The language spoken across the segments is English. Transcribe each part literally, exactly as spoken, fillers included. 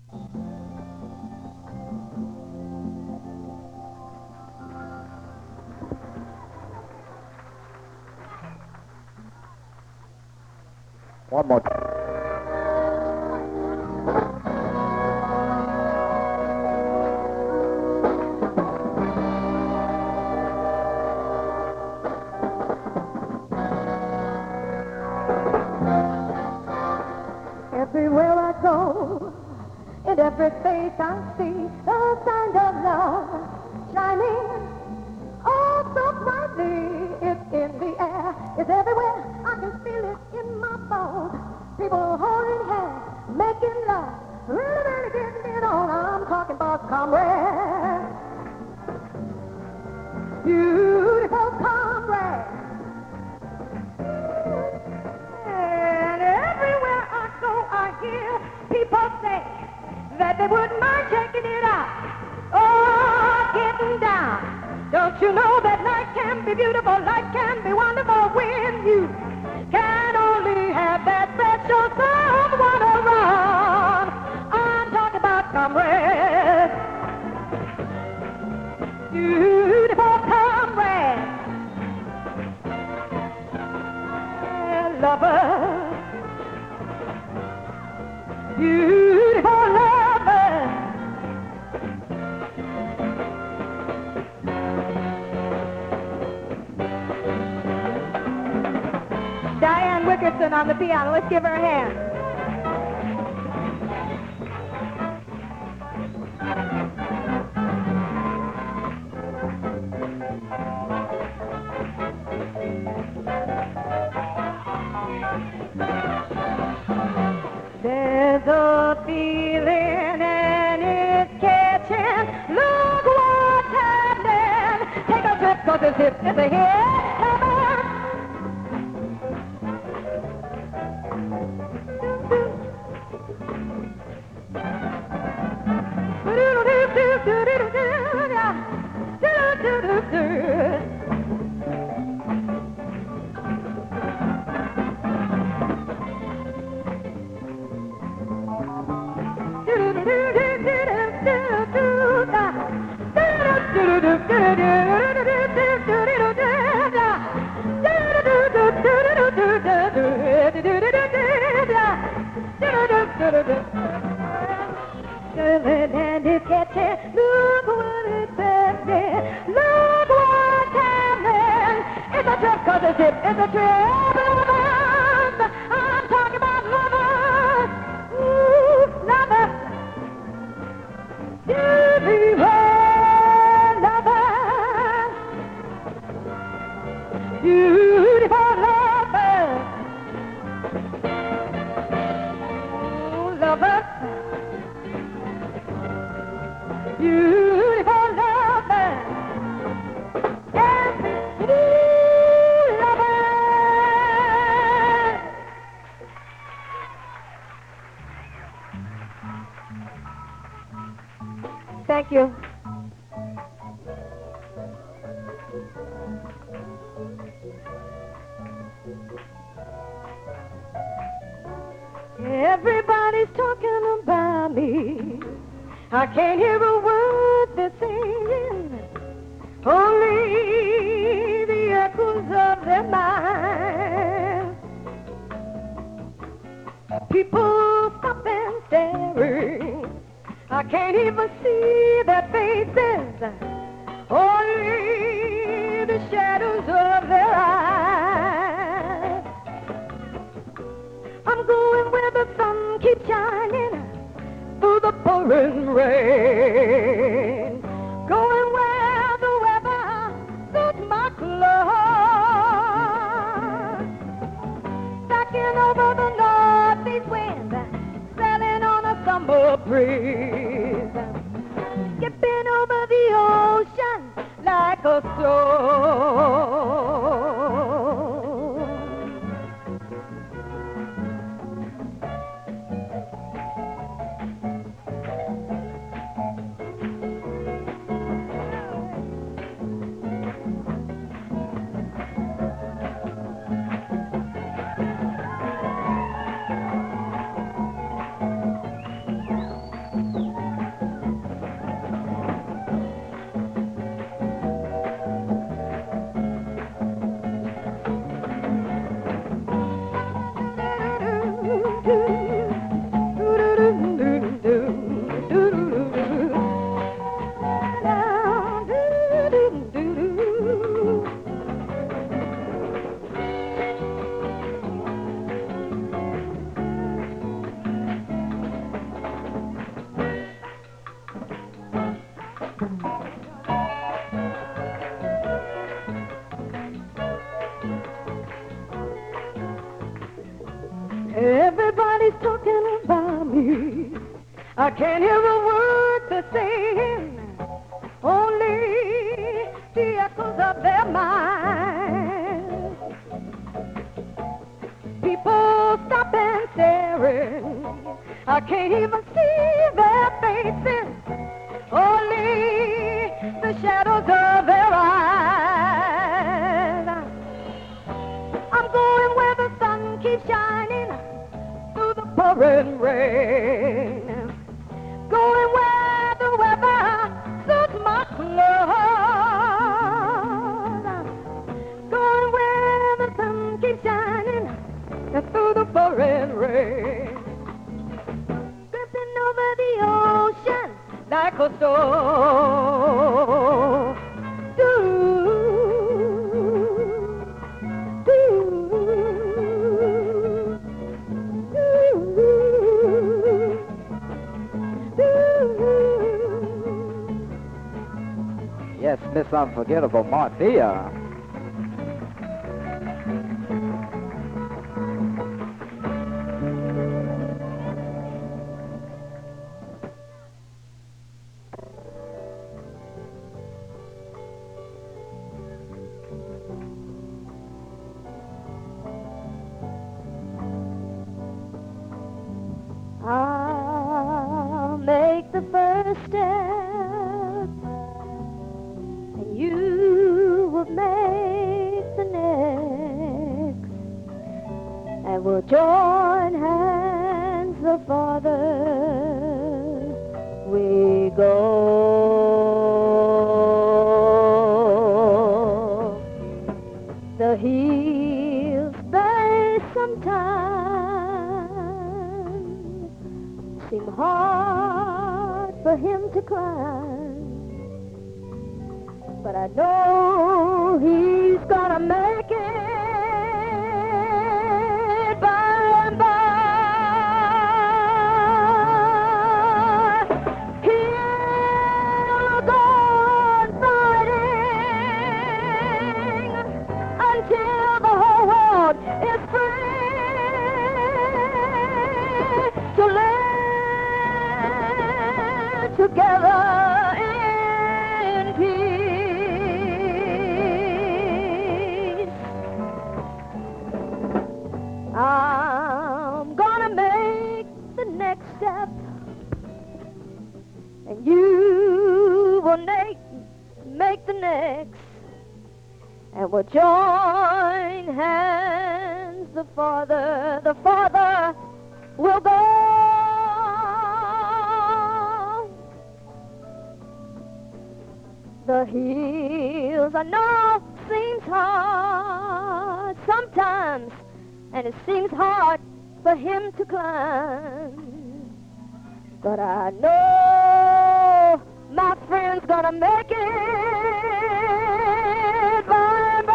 One more time. Everywhere I go, in every face I see a sign of love shining oh so brightly. It's in the air, it's everywhere. I can feel it in my bones. People holding hands, making love, really, really getting it on. I'm talking about comrades, beautiful comrades. And everywhere I go, I hear people say that they wouldn't mind checking it out. Oh, getting down. Don't you know that life can be beautiful, life can be wonderful when you can only have that special someone around. I'm talking about comrades, beautiful comrades, and lovers, beautiful lovers. Diane Wickerson on the piano. Let's give her a hand. There's a feeling and it's catching. Look what's happening. Take a trip 'cause it's hip, it's a hit. And it's catching. Look what it's happening. Look what's happening. It's a trip 'cause it's hip. It's a trip. Lovers. I'm talking about lovers. Ooh, lovers. Beautiful lovers. Beautiful lovers. Ooh, lovers. Beautiful lovers, and ooh, lovers. Thank you. Everybody's talking about me. I can't hear a word they're saying, only the echoes of their minds. People stop and staring. I can't even see their faces, only the shadows of their eyes. I'm going where the sun keeps shining through the pouring rain, going where the weather suits my clothes, stacking over the northeast wind, sailing on a summer breeze, skipping over the ocean like a stone. I can't hear a word they're saying, only the echoes of their minds. People stop and staring, I can't even see their faces, only the shadows of their eyes. I'm going where the sun keeps shining through the pouring rain, going where the weather suits my clothes, going where the sun keeps shining through the pouring rain, drifting over the ocean like a storm. Do, do, do, do. Yes, Miss Unforgettable Marcia. I'll make the first step, and you will make the next, and we'll join hands the farther we go. The hills they sometimes seem hard for him to climb, but I know he's gonna make it by and by. He'll go on fighting until the whole world is free to live together in peace. I'm gonna make the next step, and you will make, make the next, and we'll join hands the farther, the farther we'll go. The hills I know seems hard sometimes, and it seems hard for him to climb, but I know my friend's gonna make it by and by.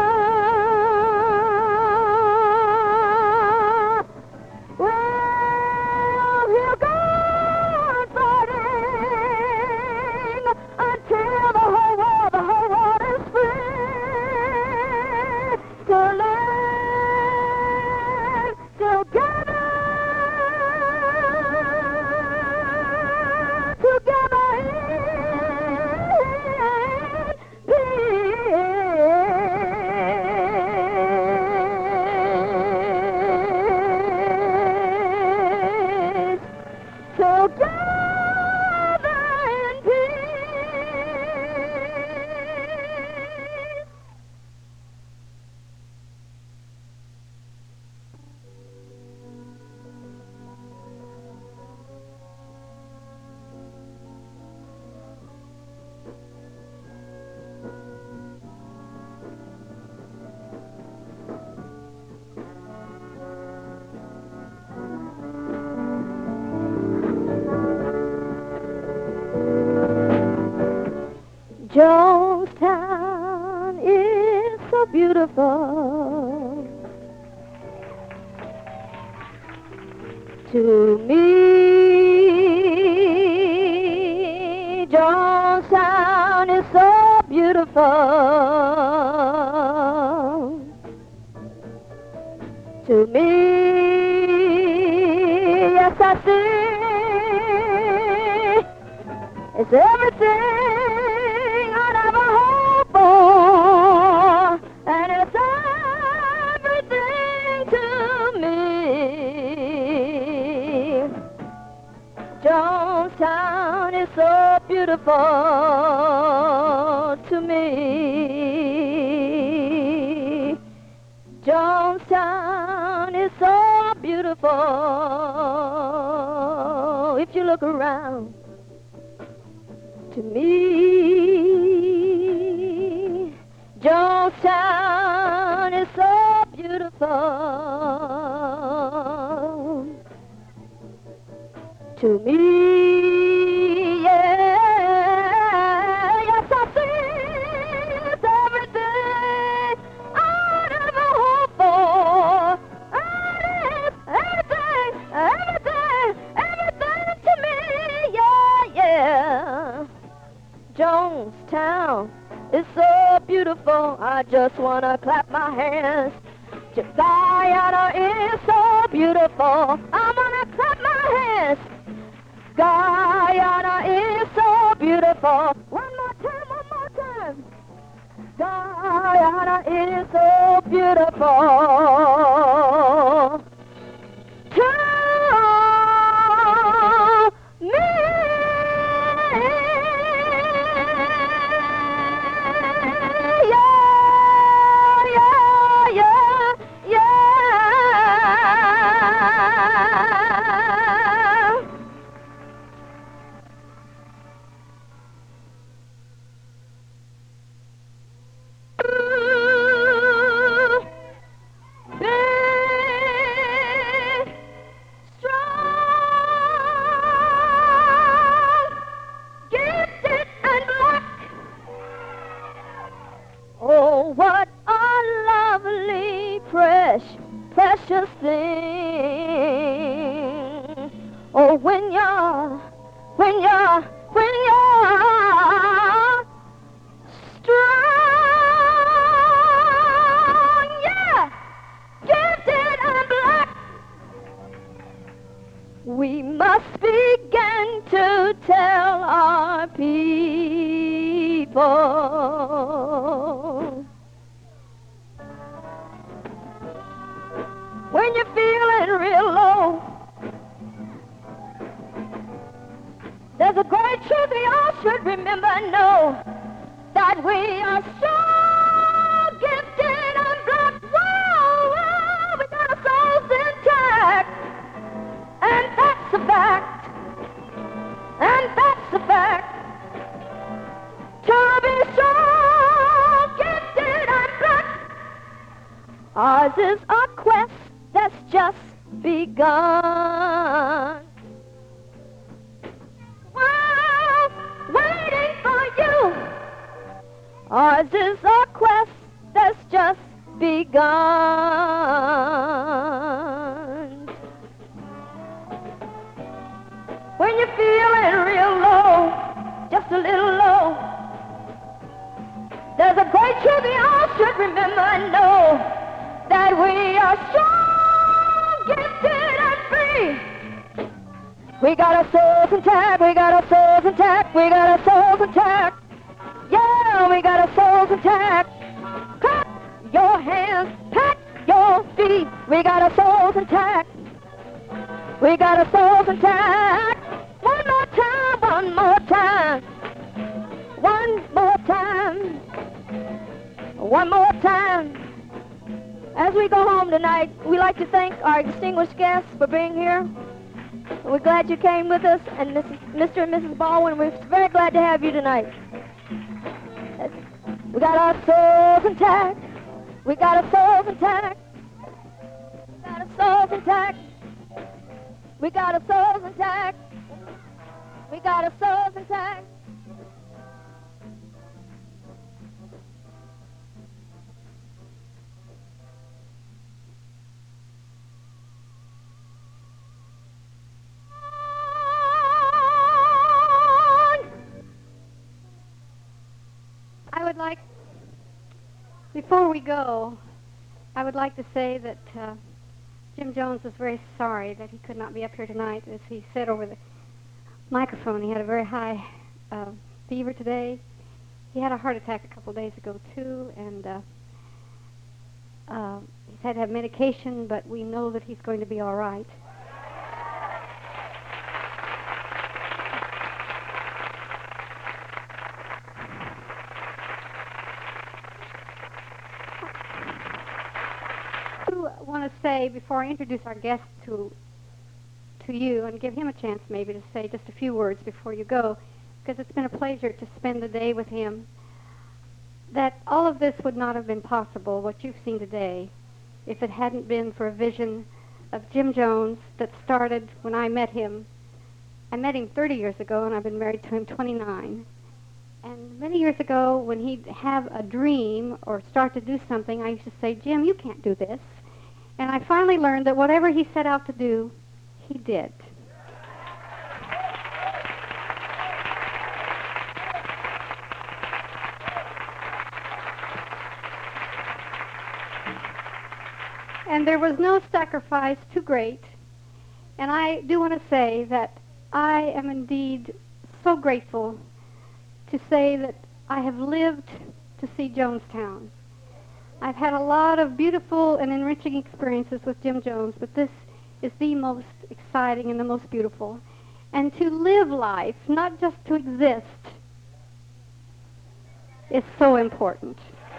Well, he'll go on fighting until the whole world, the whole world is free to live together, together in peace, together in peace. Jonestown is so beautiful to me. Jonestown is so beautiful to me. Yes, I see It's everything I'd ever hoped for, and it's everything to me. Jonestown is so beautiful to me. Jonestown is so beautiful. If you look around, to me, Jonestown is so beautiful. To me, yeah, yes, I see it's everything I'd ever hoped for. And it's everything, everything, everything to me, yeah, yeah. Jonestown is so beautiful, I just wanna clap my hands. Guyana is so beautiful, I wanna clap my hands. Guyana is so beautiful. One more time, one more time. Guyana is so beautiful to me. Oh, what a lovely, precious, precious thing. Oh, when you're, when you're, when you're strong, yeah, gifted and black, we must begin to tell our people. When you're feeling real low, there's a great truth we all should remember and know, that we are so gifted and black. Whoa, whoa, we got our souls intact, and that's a fact, and that's a fact. To be so gifted and black, ours is a quest that's just begun. Well, waiting for you. Ours is a quest that's just begun. When you're feeling real low, just a little low, there's a great truth we all should remember and know, that we are strong, gifted, and free. We got our souls intact, we got our souls intact, we got our souls intact. Yeah, we got our souls intact. Clap your hands, pat your feet. We got our souls intact. We got our souls intact. One more time, one more time. One more time. One more time. As we go home tonight, we'd like to thank our distinguished guests for being here. We're glad you came with us, and Missus Mister and Missus Baldwin, we're very glad to have you tonight. We got our souls intact. We got our souls intact. We got our souls intact. We got our souls intact. We got our souls intact. I would like, before we go, I would like to say that uh, Jim Jones was very sorry that he could not be up here tonight. As he said over the microphone, he had a very high uh, fever today. He had a heart attack a couple days ago too, and uh, uh, he's had to have medication, but we know that he's going to be all right. I want to say, before I introduce our guest to to you and give him a chance maybe to say just a few words before you go, because it's been a pleasure to spend the day with him, that all of this would not have been possible, what you've seen today, if it hadn't been for a vision of Jim Jones that started when I met him. I met him thirty years ago, and I've been married to him twenty-nine. And many years ago, when he'd have a dream or start to do something, I used to say, Jim, you can't do this. And I finally learned that whatever he set out to do, he did. And there was no sacrifice too great. And I do want to say that I am indeed so grateful to say that I have lived to see Jonestown. I've had a lot of beautiful and enriching experiences with Jim Jones, but this is the most exciting and the most beautiful. And to live life, not just to exist, is so important.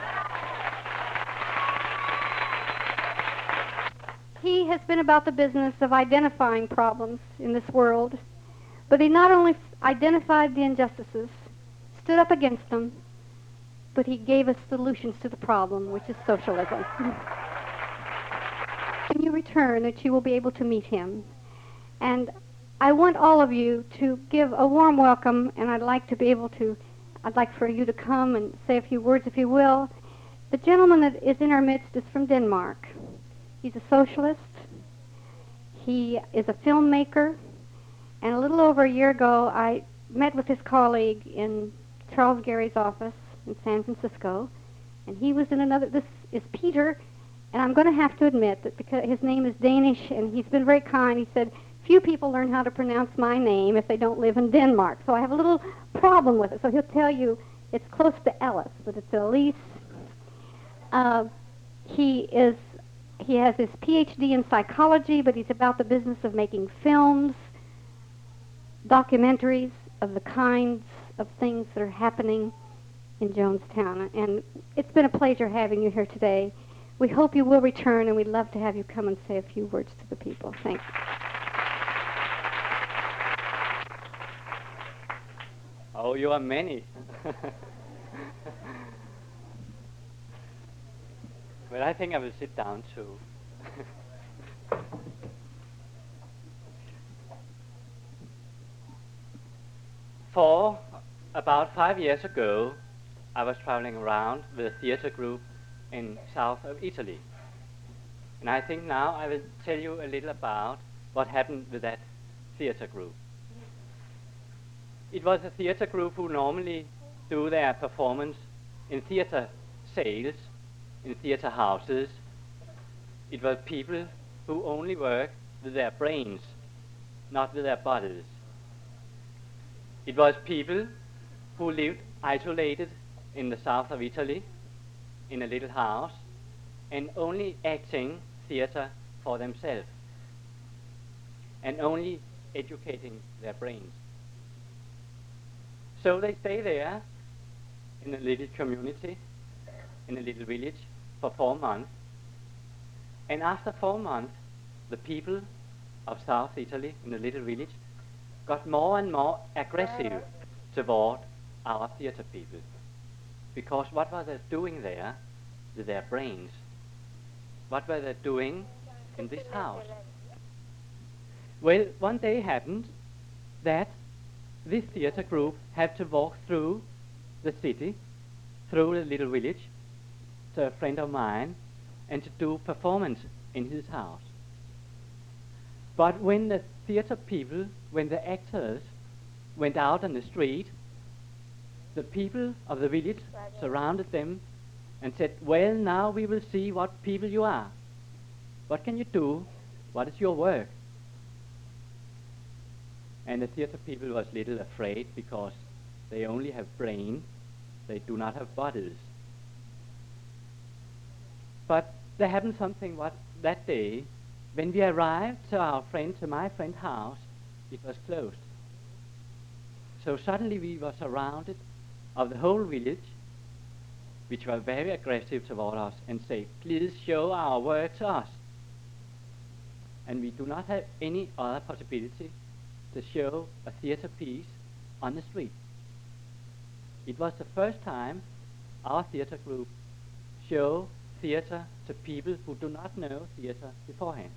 He has been about the business of identifying problems in this world, but he not only identified the injustices, stood up against them, but he gave us solutions to the problem, which is socialism. When you return, that you will be able to meet him. And I want all of you to give a warm welcome, and I'd like to be able to, I'd like for you to come and say a few words, if you will. The gentleman that is in our midst is from Denmark. He's a socialist. He is a filmmaker. And a little over a year ago, I met with his colleague in Charles Gary's office in San Francisco, and he was in another, this is Peter, and I'm going to have to admit that because his name is Danish, and he's been very kind. He said, few people learn how to pronounce my name if they don't live in Denmark, so I have a little problem with it. So he'll tell you it's close to Ellis, but it's Elise. Uh, he is, he has his P H D in psychology, but he's about the business of making films, documentaries of the kinds of things that are happening in Jonestown. And it's been a pleasure having you here today. We hope you will return, and we'd love to have you come and say a few words to the people. Thanks. Oh, you are many. Well, I think I will sit down too. For about five years ago, I was traveling around with a theater group in south of Italy. And I think now I will tell you a little about what happened with that theater group. It was a theater group who normally do their performance in theater sales, in theater houses. It was people who only work with their brains, not with their bodies. It was people who lived isolated in the south of Italy, in a little house, and only acting theater for themselves, and only educating their brains. So they stay there in a little community, in a little village, for four months. And after four months, the people of South Italy, in the little village, got more and more aggressive toward our theater people. Because what were they doing there with their brains? What were they doing in this house? Well, one day happened that this theater group had to walk through the city, through the little village, to a friend of mine, and to do performance in his house. But when the theater people, when the actors went out on the street, the people of the village surrounded them and said, well, now we will see what people you are. What can you do? What is your work? And the theater people was a little afraid because They only have brains. They do not have bodies. But there happened something what, that day. When we arrived to our friend, to my friend's house, it was closed. So suddenly we were surrounded of the whole village, which were very aggressive toward us and say, please show our work to us. And we do not have any other possibility to show a theater piece on the street. It was the first time our theater group show theater to people who do not know theater beforehand.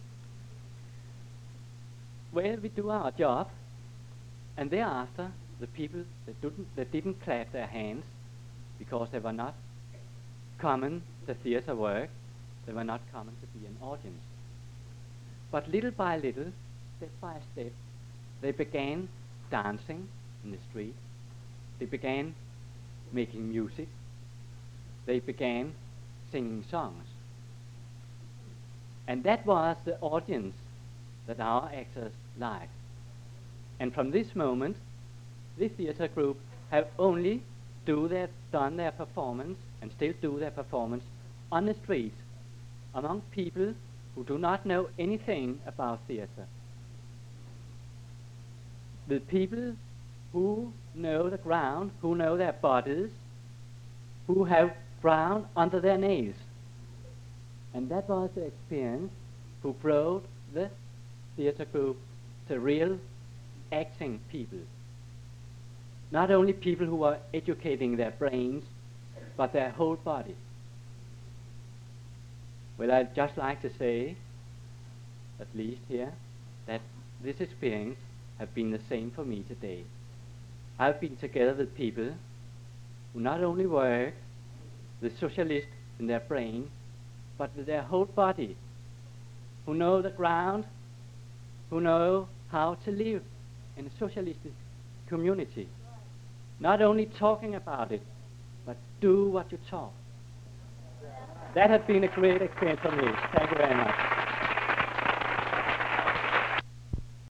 Well, we do our job, and thereafter the people that didn't, that didn't clap their hands because they were not common to theater work, they were not common to be an audience. But little by little, step by step, they began dancing in the street. They began making music. They began singing songs. And that was the audience that our actors liked. And from this moment, this theater group have only do their, done their performance and still do their performance on the streets among people who do not know anything about theater. The people who know the ground, who know their bodies, who have ground under their nails. And that was the experience who brought the theater group to real acting people. Not only people who are educating their brains, but their whole body. Well, I'd just like to say, at least here, that this experience has been the same for me today. I've been together with people who not only work the socialist in their brain, but with their whole body, who know the ground, who know how to live in a socialistic community. Not only talking about it, but do what you talk. That has been a great experience for me. Thank you very much.